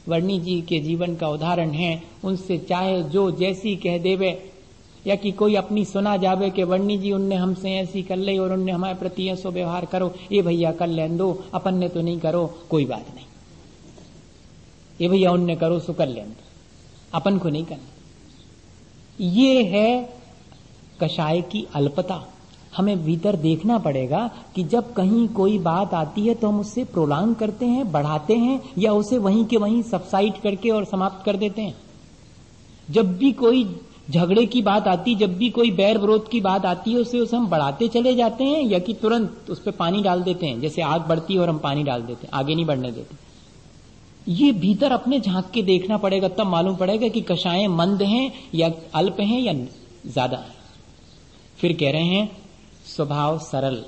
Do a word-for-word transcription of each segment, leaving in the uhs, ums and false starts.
वर्णी जी के जीवन का उदाहरण है। उनसे चाहे जो जैसी कह देवे, या कि कोई अपनी सुना जावे कि वर्णी जी उनने हमसे ऐसी कर ली और उनने हमारे प्रति ऐसो व्यवहार करो, ये भैया कर लें दो, अपन ने तो नहीं करो, कोई बात नहीं, ये भैया उनने करो सो कर लें दो, अपन को नहीं करना। ये है कषाय की अल्पता। हमें भीतर देखना पड़ेगा कि जब कहीं कोई बात आती है तो हम उससे प्रोलांग करते हैं, बढ़ाते हैं, या उसे वहीं के वहीं सबसाइड करके और समाप्त कर देते हैं। जब भी कोई झगड़े की बात आती, जब भी कोई बैर विरोध की बात आती है, उसे उसे हम बढ़ाते चले जाते हैं, या कि तुरंत उस पर पानी डाल देते हैं। जैसे आग बढ़ती है और हम पानी डाल देते हैं, आगे नहीं बढ़ने देते। ये भीतर अपने झांक के देखना पड़ेगा, तब मालूम पड़ेगा कि कषायें मंद हैं या अल्प हैं या ज्यादा हैं। फिर कह रहे हैं स्वभाव सरल,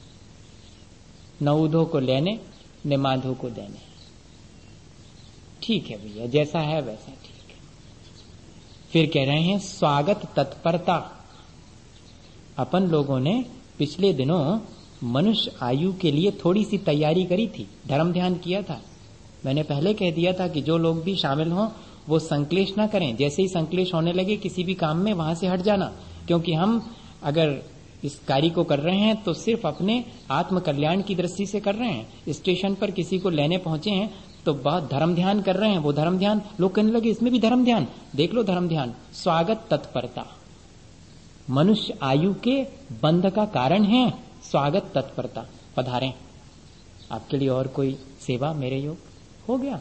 न ऊधो को लेने न माधो को देने। ठीक है भैया, जैसा है वैसा ठीक है। फिर कह रहे हैं स्वागत तत्परता। अपन लोगों ने पिछले दिनों मनुष्य आयु के लिए थोड़ी सी तैयारी करी थी, धर्म ध्यान किया था। मैंने पहले कह दिया था कि जो लोग भी शामिल हों वो संक्लेश ना करें। जैसे ही संक्लेश होने लगे किसी भी काम में, वहां से हट जाना, क्योंकि हम अगर इस कार्य को कर रहे हैं तो सिर्फ अपने आत्म कल्याण की दृष्टि से कर रहे हैं। स्टेशन पर किसी को लेने पहुंचे हैं तो बहुत धर्म ध्यान कर रहे हैं। वो धर्म ध्यान, लोग कहने लगे इसमें भी धर्म ध्यान, देख लो धर्म ध्यान। स्वागत तत्परता मनुष्य आयु के बंध का कारण है। स्वागत तत्परता, पधारें, आपके लिए और कोई सेवा मेरे योग हो गया।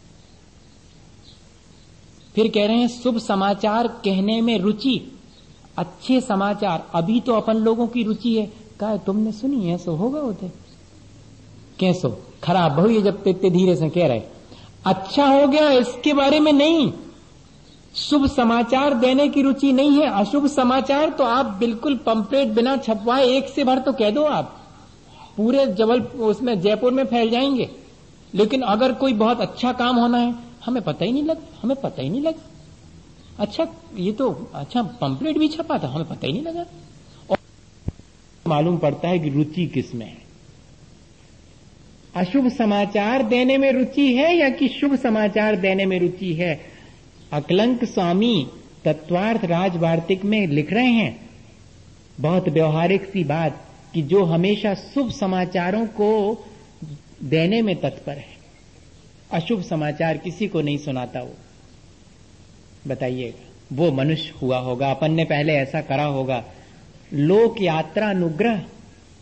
फिर कह रहे हैं शुभ समाचार कहने में रुचि। अच्छे समाचार, अभी तो अपन लोगों की रुचि है, कहा तुमने सुनी है सो होगा होते कैसो खराब बहु, ये जब इतने धीरे से कह रहे अच्छा हो गया इसके बारे में नहीं। शुभ समाचार देने की रुचि नहीं है। अशुभ समाचार तो आप बिल्कुल पंपलेट बिना छपवाए एक से भर तो कह दो, आप पूरे जबल उसमें जयपुर में फैल जाएंगे। लेकिन अगर कोई बहुत अच्छा काम होना है, हमें पता ही नहीं लगा, हमें पता ही नहीं लगा, अच्छा ये तो अच्छा पंपलेट भी छपा था, हमें पता ही नहीं लगा। और मालूम पड़ता है कि रुचि किसमें है। अशुभ समाचार देने में रुचि है या कि शुभ समाचार देने में रुचि है। अकलंक स्वामी तत्वार्थ राज वार्तिक में लिख रहे हैं बहुत व्यवहारिक सी बात कि जो हमेशा शुभ समाचारों को देने में तत्पर है, अशुभ समाचार किसी को नहीं सुनाता, वो बताइएगा वो मनुष्य हुआ होगा, अपन ने पहले ऐसा करा होगा। लोक यात्रा अनुग्रह